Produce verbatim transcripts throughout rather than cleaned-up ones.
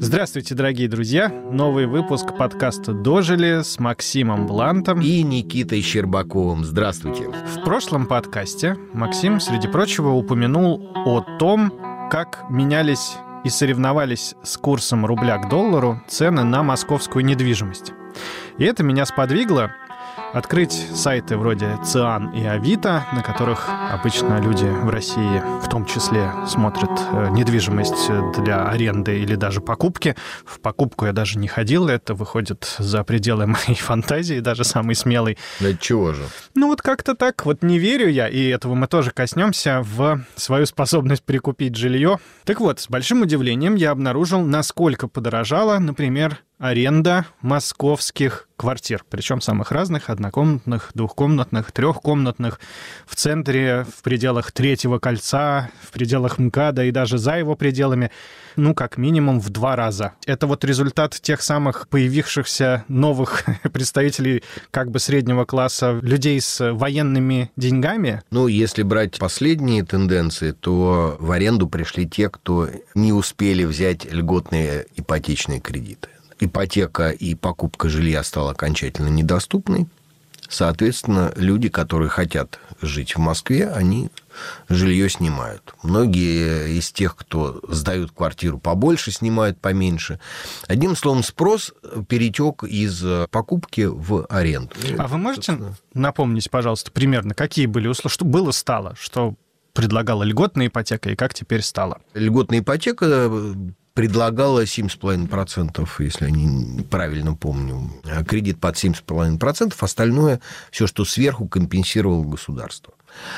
Здравствуйте, дорогие друзья! Новый выпуск подкаста «Дожили» с Максимом Блантом и Никитой Щербаковым. Здравствуйте! В прошлом подкасте Максим, среди прочего, упомянул о том, как менялись и соревновались с курсом рубля к доллару цены на московскую недвижимость. И это меня сподвигло открыть сайты вроде ЦИАН и Авито, на которых обычно люди в России в том числе смотрят недвижимость для аренды или даже покупки. В покупку я даже не ходил, это выходит за пределы моей фантазии, даже самый смелый. Да чего же? Ну вот как-то так, вот не верю я, и этого мы тоже коснемся, в свою способность прикупить жилье. Так вот, с большим удивлением я обнаружил, насколько подорожала, например, аренда московских квартир, причем самых разных, однокомнатных, двухкомнатных, трехкомнатных, в центре, в пределах Третьего кольца, в пределах МКАДа и даже за его пределами, ну, как минимум в два раза. Это вот результат тех самых появившихся новых представителей как бы среднего класса, людей с военными деньгами. Ну, если брать последние тенденции, то в аренду пришли те, кто не успели взять льготные ипотечные кредиты. Ипотека и покупка жилья стала окончательно недоступной. Соответственно, люди, которые хотят жить в Москве, они жилье снимают. Многие из тех, кто сдают квартиру побольше, снимают поменьше. Одним словом, спрос перетек из покупки в аренду. А вы можете напомнить, пожалуйста, примерно, какие были условия, что было стало, что предлагала льготная ипотека и как теперь стало? Льготная ипотека предлагала семь целых пять десятых процента, если я не правильно помню, кредит под семь целых пять десятых процента, остальное, все, что сверху, компенсировало государство.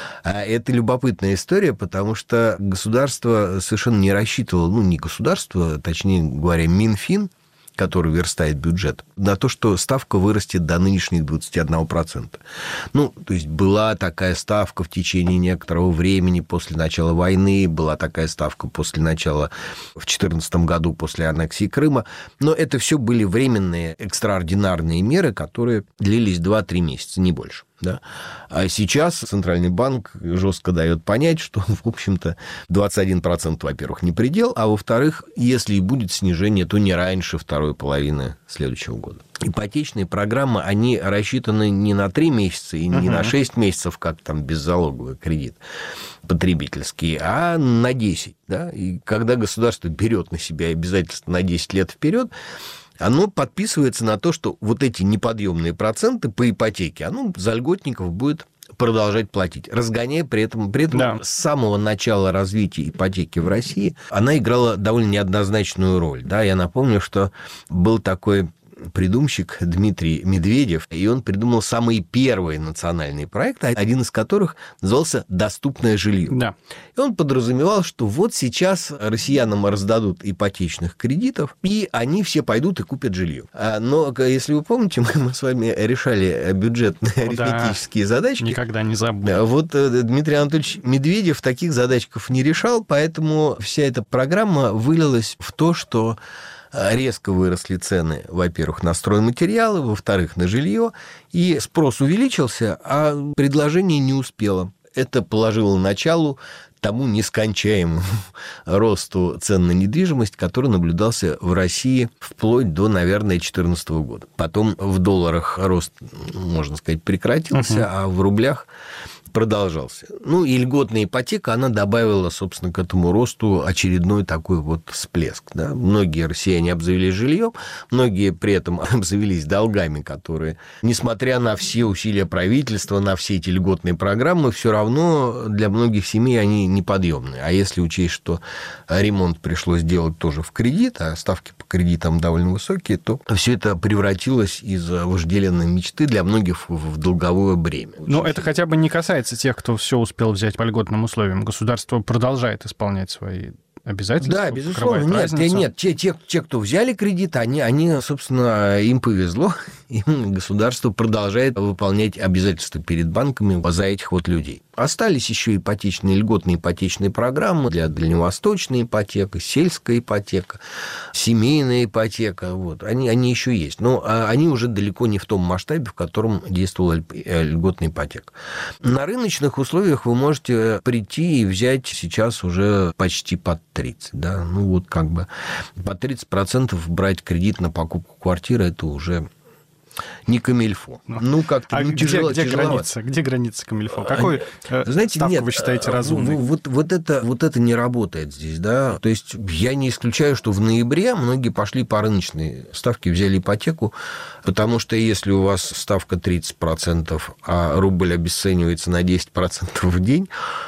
Это любопытная история, потому что государство совершенно не рассчитывало, ну, не государство, точнее говоря, Минфин, который верстает бюджет, на то, что ставка вырастет до нынешних двадцати одного процента. Ну, то есть была такая ставка в течение некоторого времени после начала войны, была такая ставка после начала в две тысячи четырнадцатом году, после аннексии Крыма, но это все были временные, экстраординарные меры, которые длились два-три месяца, не больше. Да? А сейчас Центральный банк жестко дает понять, что, в общем-то, двадцать один процент, во-первых, не предел, а во-вторых, если и будет снижение, то не раньше второй половины следующего года. Ипотечные программы, они рассчитаны не на три месяца и не uh-huh. на шесть месяцев, как там беззалоговый кредит потребительский, а на десять. Да? И когда государство берет на себя обязательства на десять лет вперед, оно подписывается на то, что вот эти неподъемные проценты по ипотеке, оно за льготников будет продолжать платить, разгоняя при этом, при этом да. с самого начала развития ипотеки в России она играла довольно неоднозначную роль. Да? Я напомню, что был такой придумщик Дмитрий Медведев, и он придумал самые первые национальные проекты, один из которых назывался «Доступное жилье». Да. И он подразумевал, что вот сейчас россиянам раздадут ипотечных кредитов, и они все пойдут и купят жилье. Но, если вы помните, мы с вами решали бюджетные О, арифметические да. задачки. Никогда не забуду. Вот Дмитрий Анатольевич Медведев таких задачков не решал, поэтому вся эта программа вылилась в то, что резко выросли цены, во-первых, на стройматериалы, во-вторых, на жилье, и спрос увеличился, а предложение не успело. Это положило начало тому нескончаемому росту цен на недвижимость, который наблюдался в России вплоть до, наверное, две тысячи четырнадцатого года. Потом в долларах рост, можно сказать, прекратился, uh-huh. а в рублях продолжался. Ну, и льготная ипотека, она добавила, собственно, к этому росту очередной такой вот всплеск. Да? Многие россияне обзавелись жильем, многие при этом обзавелись долгами, которые, несмотря на все усилия правительства, на все эти льготные программы, все равно для многих семей они неподъемные. А если учесть, что ремонт пришлось делать тоже в кредит, а ставки по кредитам довольно высокие, то все это превратилось из вожделенной мечты для многих в долговое бремя. Но это хотя бы не касается тех, кто все успел взять по льготным условиям. Государство продолжает исполнять свои обязательства. Да, безусловно. Нет, нет, те, те, те, кто взяли кредит, они, они, собственно, им повезло. и государство продолжает выполнять обязательства перед банками за этих вот людей. Остались еще ипотечные, льготные ипотечные программы для дальневосточной ипотеки, сельская ипотека, семейная ипотека. Вот. Они, они еще есть. Но они уже далеко не в том масштабе, в котором действовала льготная ипотека. На рыночных условиях вы можете прийти и взять сейчас уже почти под тридцать. Да? Ну вот как бы под тридцать процентов брать кредит на покупку квартиры, это уже... не камильфо. Ну, как-то а ну, где, тяжело, где тяжеловато. граница? Где граница камильфо? Какой а, знаете, ставку нет, вы считаете разумной? Вот, вот, это, вот это не работает здесь, да. То есть я не исключаю, что в ноябре многие пошли по рыночной ставке, взяли ипотеку, потому что если у вас ставка тридцать процентов, а рубль обесценивается на десять процентов в день,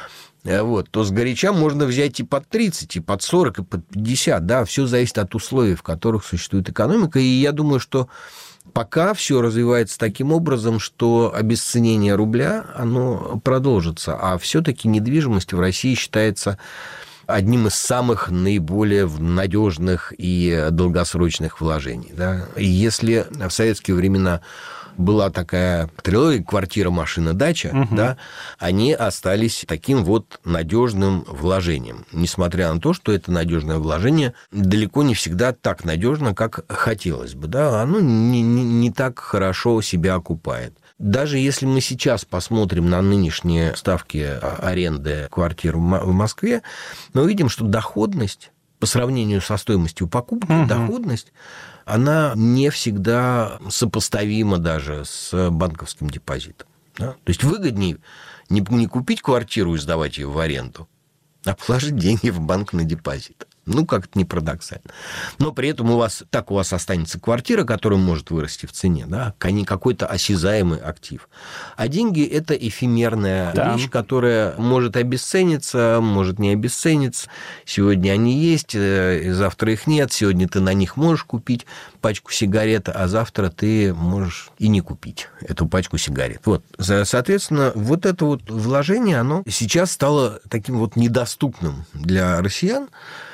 вот, то сгоряча можно взять и под тридцать, и под сорок, и под пятьдесят. Да, все зависит от условий, в которых существует экономика. И я думаю, что пока все развивается таким образом, что обесценение рубля, оно продолжится. А все-таки недвижимость в России считается одним из самых наиболее надежных и долгосрочных вложений. Да? И если в советские времена была такая трилогия «Квартира, машина, дача», угу. да, они остались таким вот надежным вложением. Несмотря на то, что это надежное вложение далеко не всегда так надежно, как хотелось бы. Да, оно не, не, не так хорошо себя окупает. Даже если мы сейчас посмотрим на нынешние ставки аренды квартир в Москве, мы увидим, что доходность по сравнению со стоимостью покупки, угу. доходность, она не всегда сопоставима даже с банковским депозитом. Да? То есть выгоднее не, не купить квартиру и сдавать ее в аренду, а положить деньги в банк на депозит. Ну, как-то не парадоксально. Но при этом у вас, так у вас останется квартира, которая может вырасти в цене, да, какой-то осязаемый актив. А деньги – это эфемерная да. вещь, которая может обесцениться, может не обесцениться. Сегодня они есть, завтра их нет. Сегодня ты на них можешь купить пачку сигарет, а завтра ты можешь и не купить эту пачку сигарет. Вот. Соответственно, вот это вот вложение, оно сейчас стало таким вот недоступным для россиян.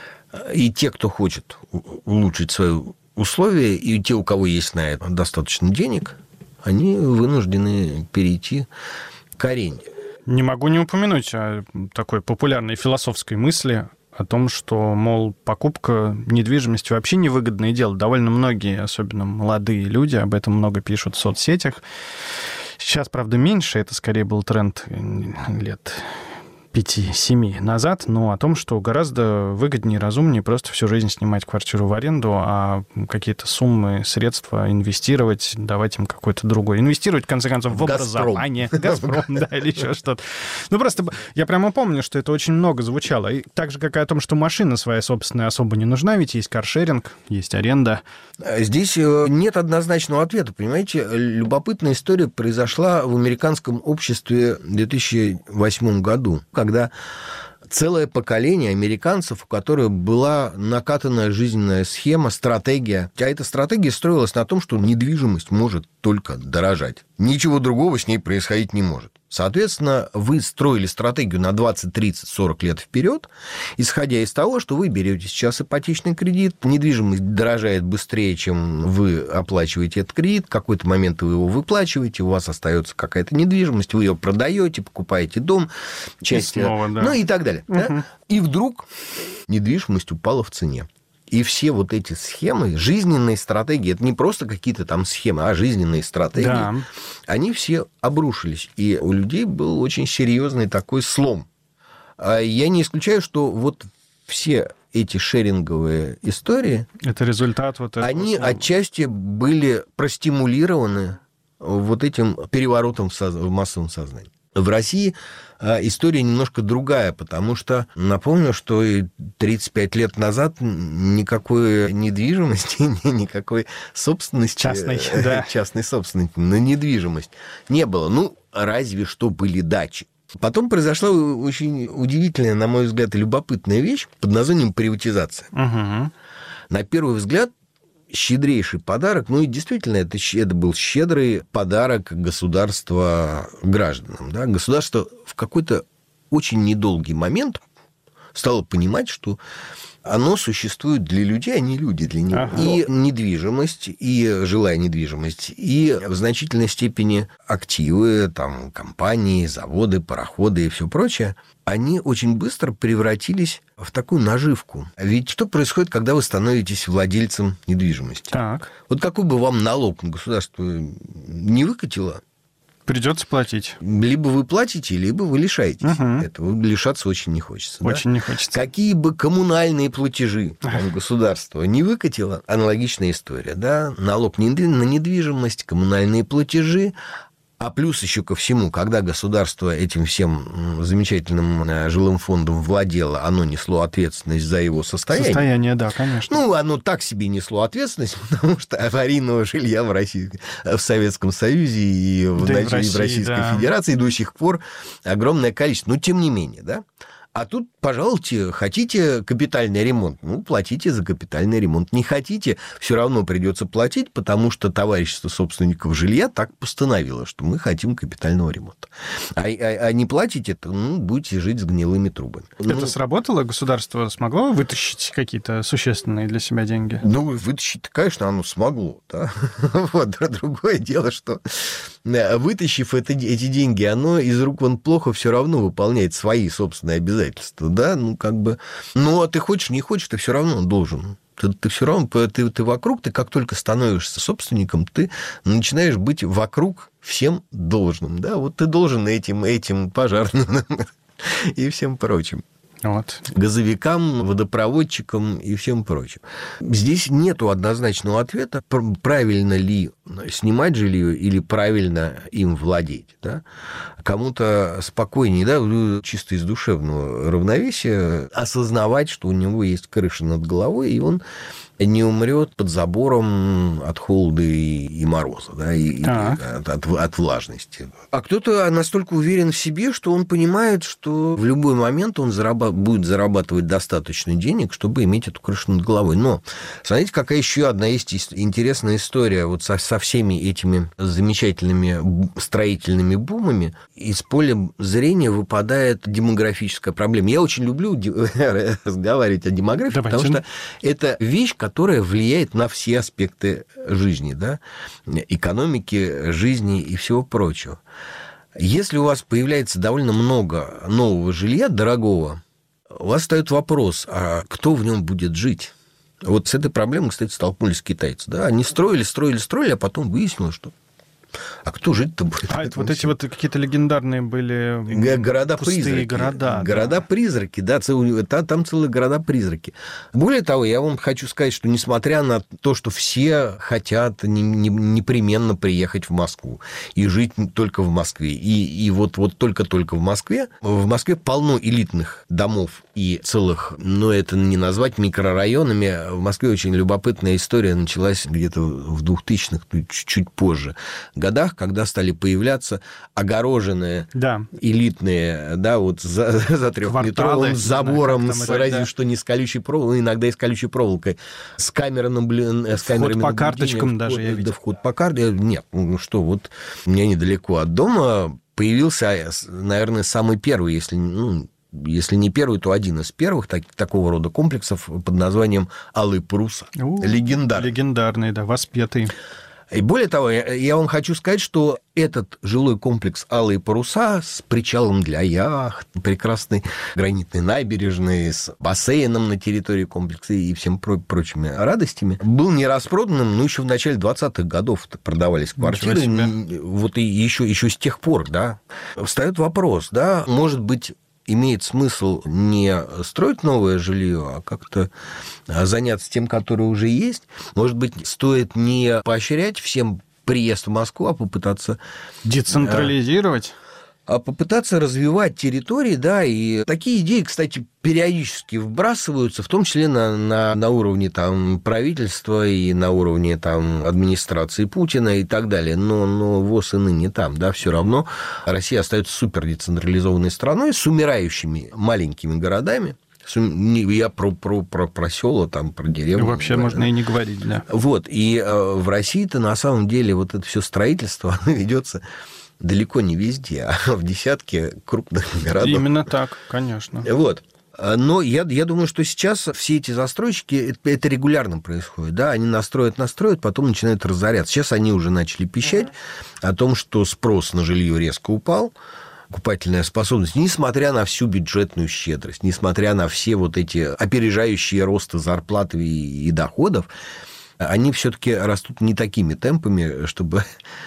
И те, кто хочет улучшить свои условия, и те, у кого есть на это достаточно денег, они вынуждены перейти к аренде. Не могу не упомянуть о такой популярной философской мысли о том, что, мол, покупка недвижимости вообще невыгодное дело. Довольно многие, особенно молодые люди, об этом много пишут в соцсетях. Сейчас, правда, меньше. Это скорее был тренд лет пяти-семи назад, но о том, что гораздо выгоднее и разумнее просто всю жизнь снимать квартиру в аренду, а какие-то суммы, средства инвестировать, давать им какой-то другой. Инвестировать, в конце концов, в образование. Газпром, да, или еще что-то. Ну, просто я прямо помню, что это очень много звучало. И так же, как и о том, что машина своя собственная особо не нужна, ведь есть каршеринг, есть аренда. Здесь нет однозначного ответа, понимаете? Любопытная история произошла в американском обществе в две тысячи восьмом году, когда целое поколение американцев, у которых была накатанная жизненная схема, стратегия. А эта стратегия строилась на том, что недвижимость может только дорожать. Ничего другого с ней происходить не может. Соответственно, вы строили стратегию на двадцать, тридцать, сорок лет вперед, исходя из того, что вы берете сейчас ипотечный кредит, недвижимость дорожает быстрее, чем вы оплачиваете этот кредит, в какой-то момент вы его выплачиваете, у вас остается какая-то недвижимость, вы ее продаете, покупаете дом, часть, и снова, да. ну и так далее. Угу. Да? И вдруг недвижимость упала в цене. И все вот эти схемы, жизненные стратегии, это не просто какие-то там схемы, а жизненные стратегии, да. они все обрушились. И у людей был очень серьезный такой слом. Я не исключаю, что вот все эти шеринговые истории... Это результат вот этого. Они слома. Отчасти были простимулированы вот этим переворотом в, соз... в массовом сознании. В России история немножко другая, потому что, напомню, что тридцать пять лет назад никакой недвижимости, никакой собственности, частной, да. частной собственности на недвижимость не было. Ну, разве что были дачи. Потом произошла очень удивительная, на мой взгляд, и любопытная вещь под названием приватизация. Угу. На первый взгляд, щедрейший подарок, ну и действительно, это, это был щедрый подарок государства гражданам. Да? Государство в какой-то очень недолгий момент стало понимать, что оно существует для людей, а не люди для него. Ага. И недвижимость, и жилая недвижимость, и в значительной степени активы, там, компании, заводы, пароходы и все прочее, они очень быстро превратились в такую наживку. Ведь что происходит, когда вы становитесь владельцем недвижимости? Так. Вот какой бы вам налог государство не выкатило, придется платить. Либо вы платите, либо вы лишаетесь. Угу. Этого лишаться очень не хочется. Очень да? не хочется. Какие бы коммунальные платежи там, государство не выкатило, аналогичная история. Да? Налог на недвижимость, коммунальные платежи. А плюс еще ко всему, когда государство этим всем замечательным жилым фондом владело, оно несло ответственность за его состояние. Состояние, да, конечно. Ну, оно так себе несло ответственность, потому что аварийного жилья в, России, в Советском Союзе и в, да, и в, России, в Российской да. Федерации до сих пор огромное количество. Но тем не менее, да. А тут, пожалуйте, хотите капитальный ремонт, ну, платите за капитальный ремонт. Не хотите, все равно придется платить, потому что товарищество собственников жилья так постановило, что мы хотим капитального ремонта. А, а, а не платите, то ну, будете жить с гнилыми трубами. Это ну, сработало? Государство смогло вытащить какие-то существенные для себя деньги? Ну, вытащить, конечно, оно смогло. Да? Вот. Другое дело, что вытащив это, эти деньги, оно из рук вон плохо все равно выполняет свои собственные обязательства. Да, ну, как бы... Ну, а ты хочешь, не хочешь, ты все равно должен. Ты, ты все равно... Ты, ты вокруг, ты как только становишься собственником, ты начинаешь быть вокруг всем должным. Да, вот ты должен этим, этим, пожарным и всем прочим. Вот. Газовикам, водопроводчикам и всем прочим. Здесь нету однозначного ответа, правильно ли снимать жилье или правильно им владеть. Да? Кому-то спокойнее, да, чисто из душевного равновесия, осознавать, что у него есть крыша над головой, и он не умрет под забором от холода и, и мороза, да, и, от, от, от влажности. А кто-то настолько уверен в себе, что он понимает, что в любой момент он зараба- будет зарабатывать достаточно денег, чтобы иметь эту крышу над головой. Но смотрите, какая еще одна есть интересная история вот со, со всеми этими замечательными строительными бумами. Из поля зрения выпадает демографическая проблема. Я очень люблю разговаривать о демографии, Давайте. потому что это вещь, которая влияет на все аспекты жизни, да, экономики, жизни и всего прочего. Если у вас появляется довольно много нового жилья, дорогого, у вас встает вопрос, а кто в нем будет жить? Вот с этой проблемой, кстати, столкнулись китайцы. Да? Они строили, строили, строили, а потом выяснилось, что а кто жить-то будет? А это вот эти вот какие-то легендарные были города-призраки. Города, города-призраки, да, целые, там целые города-призраки. Более того, я вам хочу сказать, что несмотря на то, что все хотят непременно приехать в Москву и жить только в Москве, и, и вот, вот только-только в Москве, в Москве полно элитных домов и целых, но это не назвать микрорайонами. В Москве очень любопытная история началась где-то в двухтысячных, чуть позже годах, когда стали появляться огороженные да. элитные, да, вот за, за трехметровым забором, знаю, с, разве да. что не с колючей проволокой, иногда и с колючей проволокой, с камерами, блин, с камерами по карточкам даже, вход, я видел. Да, вход по карте. Нет, ну что, вот у меня недалеко от дома появился, наверное, самый первый, если, ну, если не первый, то один из первых так, такого рода комплексов под названием «Алые паруса». Легендарный. Легендарный, да, воспетый. И более того, я вам хочу сказать, что этот жилой комплекс «Алые паруса» с причалом для яхт, прекрасной гранитной набережной, с бассейном на территории комплекса и всем прочими радостями, был не распроданным, но еще в начале двадцатых годов продавались квартиры. Вот и еще, еще с тех пор, да. Встает вопрос, да, может быть, имеет смысл не строить новое жилье, а как-то заняться тем, которое уже есть. Может быть, стоит не поощрять всем приезд в Москву, а попытаться... Децентрализировать? А попытаться развивать территории, да, и такие идеи, кстати, периодически вбрасываются, в том числе на, на, на уровне там, правительства и на уровне там, администрации Путина и так далее. Но, но ВОЗ и ныне там, да, все равно Россия остается супердецентрализованной страной с умирающими маленькими городами. Я про, про, про, про села, там, про деревню. Вообще да, можно да. и не говорить, да. Вот, и э, в России-то на самом деле вот это все строительство, оно ведется далеко не везде, а в десятке крупных городов. Именно так, конечно. Вот. Но я, я думаю, что сейчас все эти застройщики, это, это регулярно происходит. Да? Они настроят, настроят, потом начинают разоряться. Сейчас они уже начали пищать о том, что спрос на жилье резко упал, покупательная способность, несмотря на всю бюджетную щедрость, несмотря на все вот эти опережающие росты зарплат и, и доходов, они все-таки растут не такими темпами, чтобы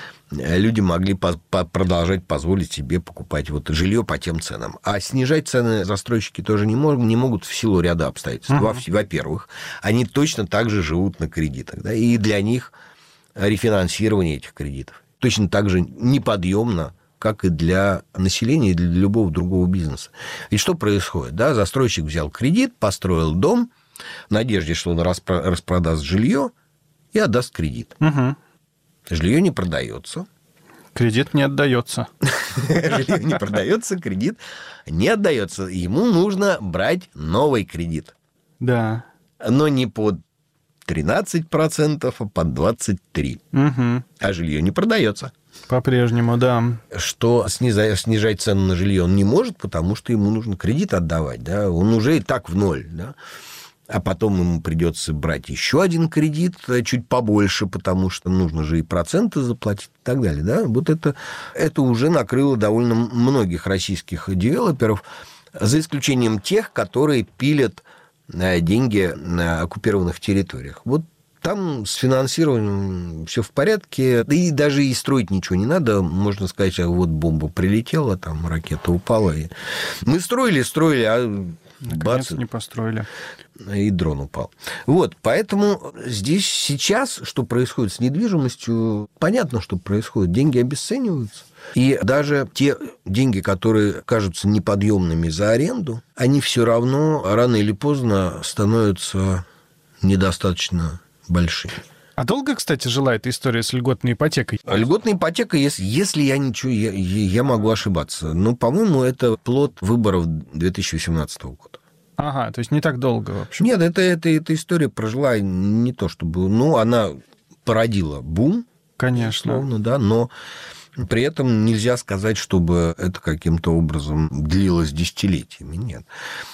люди могли по- по- продолжать позволить себе покупать вот жилье по тем ценам. А снижать цены застройщики тоже не, мог, не могут в силу ряда обстоятельств. Uh-huh. Во-первых, они точно так же живут на кредитах. Да, и для них рефинансирование этих кредитов точно так же неподъемно, как и для населения, и для любого другого бизнеса. И что происходит? Да, застройщик взял кредит, построил дом в надежде, что он распро- распродаст жилье и отдаст кредит. Угу. Жилье не продается. Кредит не отдается. Жилье не продается, кредит не отдается. Ему нужно брать новый кредит. Да. Но не под тринадцать процентов, а под двадцать три процента. Угу. А жилье не продается. По-прежнему, да. Что снижать, снижать цену на жилье он не может, потому что ему нужно кредит отдавать. Да? Он уже и так в ноль. Да? А потом ему придется брать еще один кредит, чуть побольше, потому что нужно же и проценты заплатить и так далее. Да? Вот это, это уже накрыло довольно многих российских девелоперов, за исключением тех, которые пилят деньги на оккупированных территориях. Вот там с финансированием все в порядке, да и даже и строить ничего не надо. Можно сказать, а вот бомба прилетела, там ракета упала. И... Мы строили, строили, а наконец бац, не построили. И дрон упал. Вот, поэтому здесь сейчас, что происходит с недвижимостью, понятно, что происходит. Деньги обесцениваются. И даже те деньги, которые кажутся неподъемными за аренду, они все равно рано или поздно становятся недостаточно большими. А долго, кстати, жила эта история с льготной ипотекой? Льготная ипотека, если, если я ничего, я, я могу ошибаться. Но, по-моему, это плод выборов две тысячи восемнадцатого года. Ага, то есть не так долго вообще. Нет, это, это, эта история прожила не то чтобы... Ну, она породила бум. Конечно. Условно, да, но... При этом нельзя сказать, чтобы это каким-то образом длилось десятилетиями. Нет.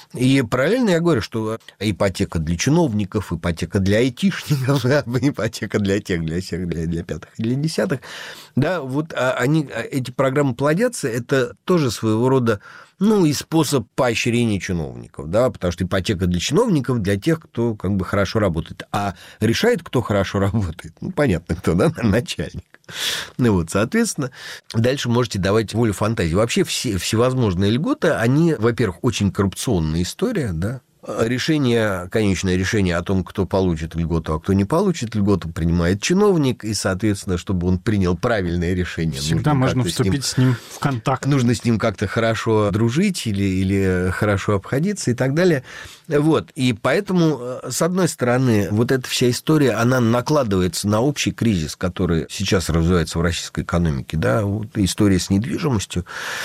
И параллельно я говорю, что ипотека для чиновников, ипотека для айтишников, ипотека для тех, для всех, для, для пятых и для десятых. Да, вот они, эти программы плодятся, это тоже своего рода, ну, и способ поощрения чиновников, да, потому что ипотека для чиновников, для тех, кто как бы хорошо работает. А решает, кто хорошо работает? Ну, понятно, кто, да, начальник. Ну вот, соответственно, дальше можете давать волю фантазии. Вообще все, всевозможные льготы, они, во-первых, очень коррупционная история, да. Решение, конечное решение о том, кто получит льготу, а кто не получит льготу, принимает чиновник, и, соответственно, чтобы он принял правильное решение... Всегда можно вступить с ним, с ним в контакт. Нужно с ним как-то хорошо дружить или, или хорошо обходиться и так далее. Вот. И поэтому, с одной стороны, вот эта вся история, она накладывается на общий кризис, который сейчас развивается в российской экономике. Да? Вот история с недвижимостью,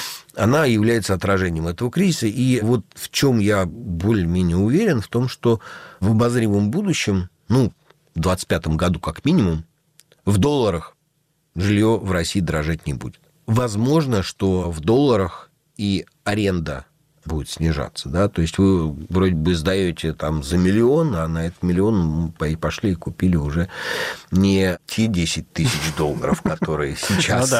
она является отражением этого кризиса. И вот в чем я более-менее уверен, в том, что в обозримом будущем, ну, в двадцать пятом году как минимум, в долларах жилье в России дорожать не будет. Возможно, что в долларах и аренда будет снижаться, да, то есть вы вроде бы сдаете там за миллион, а на этот миллион и пошли и купили уже не те десять тысяч долларов, которые сейчас...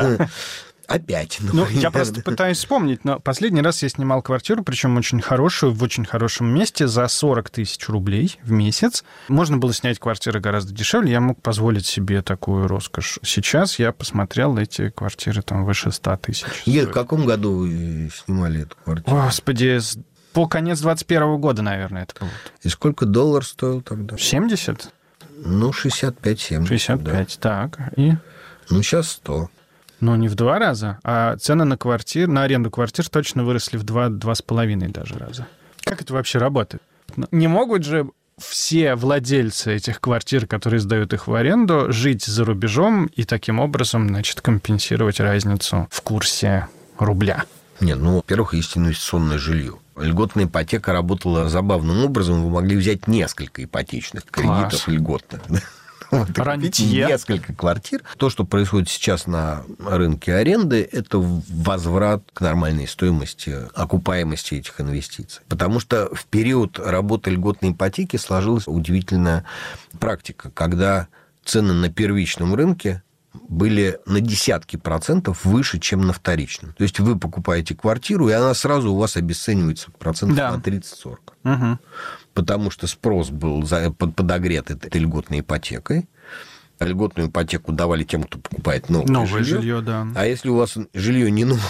Опять. Ну, я просто пытаюсь вспомнить, но последний раз я снимал квартиру, причем очень хорошую, в очень хорошем месте, за сорок тысяч рублей в месяц. Можно было снять квартиры гораздо дешевле, я мог позволить себе такую роскошь. Сейчас я посмотрел, эти квартиры там выше ста тысяч. Нет, в каком году вы снимали эту квартиру? Господи, по конец двадцать первого года, наверное, это было. И сколько доллар стоил тогда? семьдесят? Ну, шестьдесят пять семьдесят. шестьдесят пять, да. Так. И... Ну, сейчас сто. Ну, не в два раза, а цены на квартир, на аренду квартир точно выросли в два, два с половиной даже раза. Как это вообще работает? Не могут же все владельцы этих квартир, которые сдают их в аренду, жить за рубежом и таким образом, значит, компенсировать разницу в курсе рубля? Нет, ну, во-первых, есть инвестиционное жилье. Льготная ипотека работала забавным образом. Вы могли взять несколько ипотечных кредитов. Класс. Льготных. Рантье. Несколько квартир. То, что происходит сейчас на рынке аренды, это возврат к нормальной стоимости, окупаемости этих инвестиций. Потому что в период работы льготной ипотеки сложилась удивительная практика, когда цены на первичном рынке были на десятки процентов выше, чем на вторичном. То есть вы покупаете квартиру, и она сразу у вас обесценивается процентов да. на тридцать-сорок. Угу. Потому что спрос был подогрет этой льготной ипотекой. Льготную ипотеку давали тем, кто покупает новое, новое жилье. жилье, да. А если у вас жилье не новое,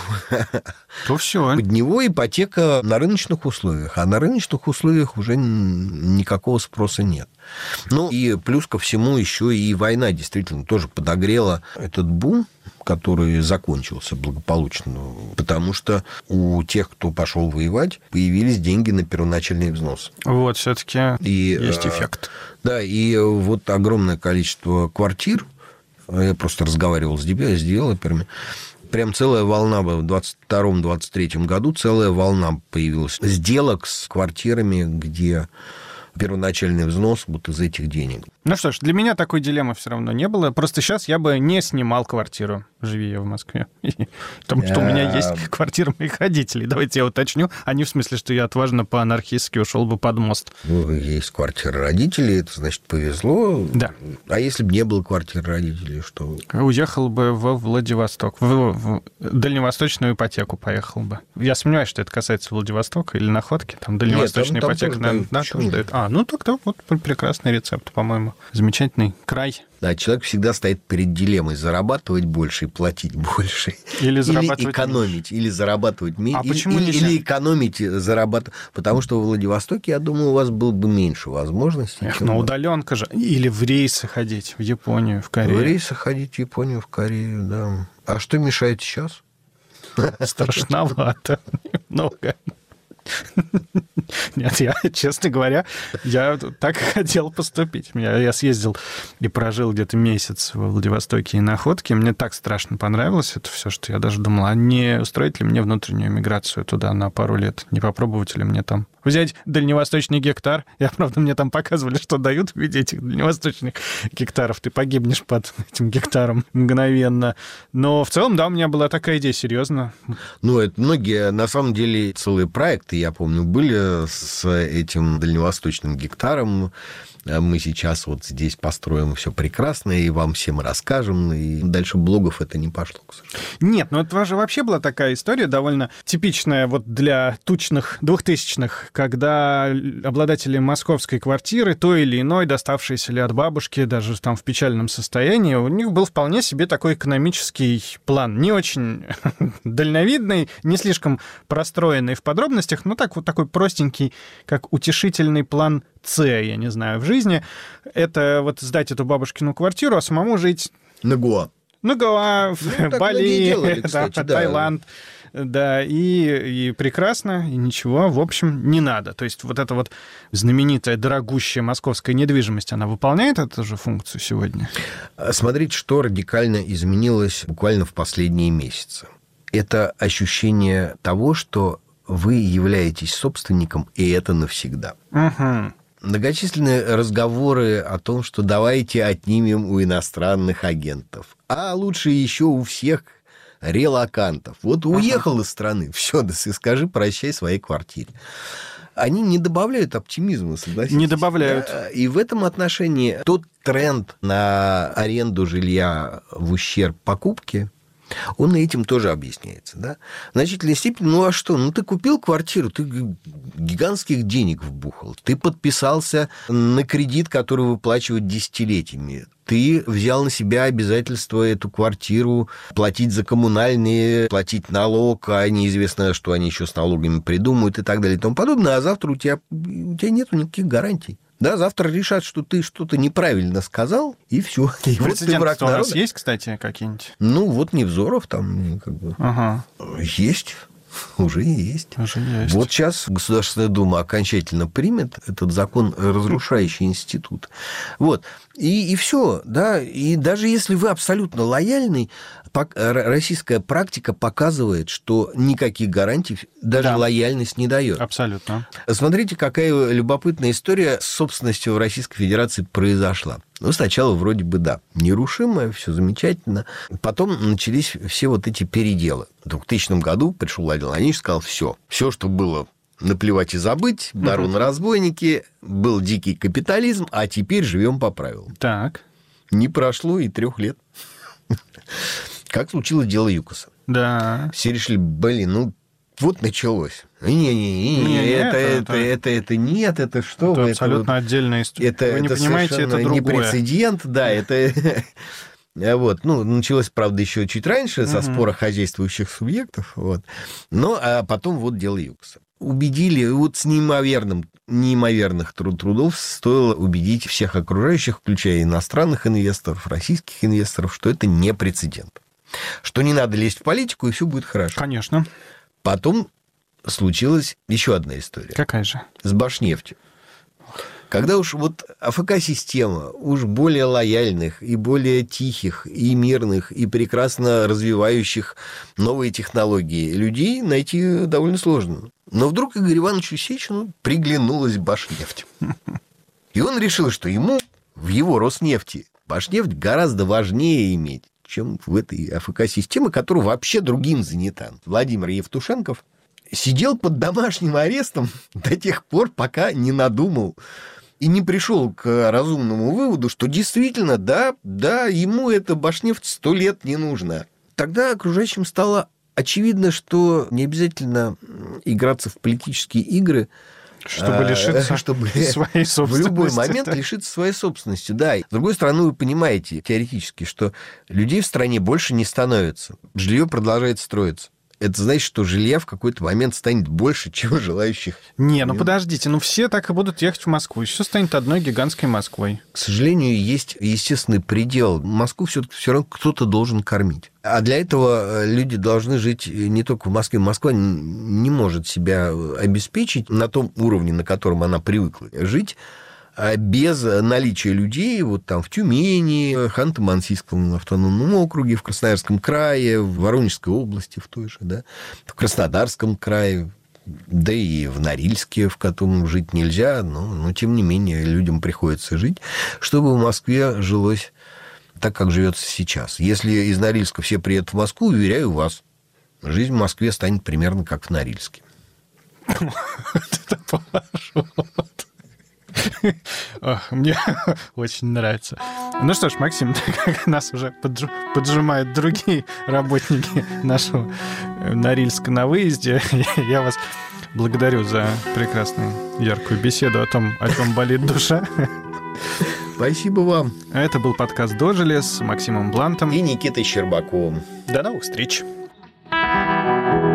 то все. Под него ипотека на рыночных условиях. А на рыночных условиях уже никакого спроса нет. Ну и плюс ко всему еще и война действительно тоже подогрела этот бум, который закончился благополучно, потому что у тех, кто пошел воевать, появились деньги на первоначальный взнос. Вот, все-таки есть эффект. Да, и вот огромное количество квартир, я просто разговаривал с девелоперами, прям целая волна в двадцать втором - двадцать третьем году, целая волна появилась сделок с квартирами, где первоначальный взнос вот из этих денег. Ну что ж, для меня такой дилеммы все равно не было. Просто сейчас я бы не снимал квартиру, живи я в Москве. Потому что у меня есть квартира моих родителей. Давайте я уточню. А не в смысле, что я отважно по-анархистски ушел бы под мост. Ну, есть квартира родителей, это значит повезло. Да. А если бы не было квартиры родителей, что? Уехал бы во Владивосток. В, в дальневосточную ипотеку поехал бы. Я сомневаюсь, что это касается Владивостока или Находки. Там дальневосточная Нет, там, ипотека, там наверное, да, тоже дают. А, ну тогда вот прекрасный рецепт, по-моему. Замечательный край. Да, человек всегда стоит перед дилеммой: зарабатывать больше и платить больше. Или зарабатывать или экономить, меньше. Или зарабатывать меньше. А или, почему или, нельзя? Или экономить, зарабатывать. Потому что в Владивостоке, я думаю, у вас было бы меньше возможностей. Эх, ну удаленка же. Или в рейсы ходить в Японию, в Корею. В рейсы ходить в Японию, в Корею, да. А что мешает сейчас? Страшновато немного. Нет, я, честно говоря, я так и хотел поступить. Я, я съездил и прожил где-то месяц во Владивостоке и Находке. Мне так страшно понравилось это все, что я даже думал, а не устроить ли мне внутреннюю миграцию туда на пару лет? Не попробовать ли мне там взять дальневосточный гектар? Я, правда, мне там показывали, что дают в виде этих дальневосточных гектаров. Ты погибнешь под этим гектаром мгновенно. Но в целом, да, у меня была такая идея, серьезно. Ну, это многие, на самом деле, целые проекты, я помню, были с этим дальневосточным гектаром. Мы сейчас вот здесь построим все прекрасно, и вам всем расскажем, и дальше блогов это не пошло, к сожалению. Нет, ну это же вообще была такая история довольно типичная вот для тучных двухтысячных, когда обладатели московской квартиры, той или иной, доставшиеся ли от бабушки, даже там в печальном состоянии, у них был вполне себе такой экономический план. Не очень дальновидный, не слишком простроенный в подробностях, но так вот такой простенький, как утешительный план С, я не знаю, в жизни. Это вот сдать эту бабушкину квартиру, а самому жить... На Гоа. На Гоа, в ну, Бали, делали, кстати, да, да. Таиланд. Да, и, и прекрасно, и ничего, в общем, не надо. То есть вот эта вот знаменитая дорогущая московская недвижимость, она выполняет эту же функцию сегодня? Смотрите, что радикально изменилось буквально в последние месяцы. Это ощущение того, что вы являетесь собственником, и это навсегда. Угу. Многочисленные разговоры о том, что давайте отнимем у иностранных агентов, а лучше еще у всех релокантов. Вот уехал из страны, все, да скажи прощай своей квартире. Они не добавляют оптимизма, согласитесь. Не добавляют. Да, и в этом отношении тот тренд на аренду жилья в ущерб покупке, он этим тоже объясняется, да? В значительной степени, ну а что? Ну ты купил квартиру, ты гигантских денег вбухал, ты подписался на кредит, который выплачивают десятилетиями, ты взял на себя обязательство эту квартиру платить за коммунальные, платить налог, а неизвестно, что они еще с налогами придумают и так далее и тому подобное, а завтра у тебя, у тебя нету никаких гарантий. Да, завтра решат, что ты что-то неправильно сказал, и все. И вот ты враг народа. У нас есть, кстати, какие-нибудь? Ну, вот Невзоров там как бы... Ага. Есть. Уже есть. Уже есть. Вот сейчас Государственная Дума окончательно примет этот закон, разрушающий институт. Вот. И, и все, да. И даже если вы абсолютно лояльный, российская практика показывает, что никаких гарантий даже да. лояльность не дает. Абсолютно. Смотрите, какая любопытная история с собственностью в Российской Федерации произошла. Ну, сначала вроде бы, да, нерушимое, все замечательно. Потом начались все вот эти переделы. В двухтысячном году пришел Владимир Владимирович и сказал, все, все, что было наплевать и забыть, барон-разбойники, был дикий капитализм, а теперь живем по правилам. Так. Не прошло и трех лет. Как случилось дело ЮКОСа. Да. Все решили, блин, ну, вот началось. Не-не-не, это, это, это, это, это нет, это что? Это вы, абсолютно это, отдельная история. Это, Вы не это понимаете, это другое. Не прецедент, да, это... Вот. Ну, началось, правда, еще чуть раньше, со спора хозяйствующих субъектов. Вот. Но а потом вот дело ЮКОСа. Убедили, вот с неимоверным, неимоверных труд трудов стоило убедить всех окружающих, включая иностранных инвесторов, российских инвесторов, что это не прецедент. Что не надо лезть в политику, и все будет хорошо. Конечно. Потом случилась еще одна история. Какая же? С Башнефтью. Когда уж вот АФК-система уж более лояльных и более тихих, и мирных, и прекрасно развивающих новые технологии людей найти довольно сложно. Но вдруг Игорю Ивановичу Сечину приглянулась Башнефть. И он решил, что ему в его Роснефти Башнефть гораздо важнее иметь, чем в этой АФК-системе, которая вообще другим занята. Владимир Евтушенков сидел под домашним арестом до тех пор, пока не надумал и не пришел к разумному выводу, что действительно, да, да, ему эта Башнефть сто лет не нужна. Тогда окружающим стало очевидно, что не обязательно играться в политические игры, чтобы лишиться чтобы своей собственности. В любой момент лишиться своей собственности, да. С другой стороны, вы понимаете теоретически, что людей в стране больше не становится. Жилье продолжает строиться. Это значит, что жилья в какой-то момент станет больше, чем желающих. Не, ну подождите, ну все так и будут ехать в Москву, и все станет одной гигантской Москвой. К сожалению, есть естественный предел. Москву все-таки все равно кто-то должен кормить. А для этого люди должны жить не только в Москве. Москва не может себя обеспечить на том уровне, на котором она привыкла жить, без наличия людей вот там в Тюмени, Ханты-Мансийском автономном округе, в Красноярском крае, в Воронежской области в той же, да, в Краснодарском крае, да и в Норильске, в котором жить нельзя, но, но тем не менее людям приходится жить, чтобы в Москве жилось так, как живется сейчас. Если из Норильска все приедут в Москву, уверяю вас, жизнь в Москве станет примерно как в Норильске. Это поворот. Мне очень нравится. Ну что ж, Максим, так как нас уже поджи- поджимают другие работники нашего Норильска на выезде, я вас благодарю за прекрасную, яркую беседу о том, о чем болит душа. Спасибо вам. Это был подкаст «Дожили» с Максимом Блантом и Никитой Щербаковым. До новых встреч. Thank you.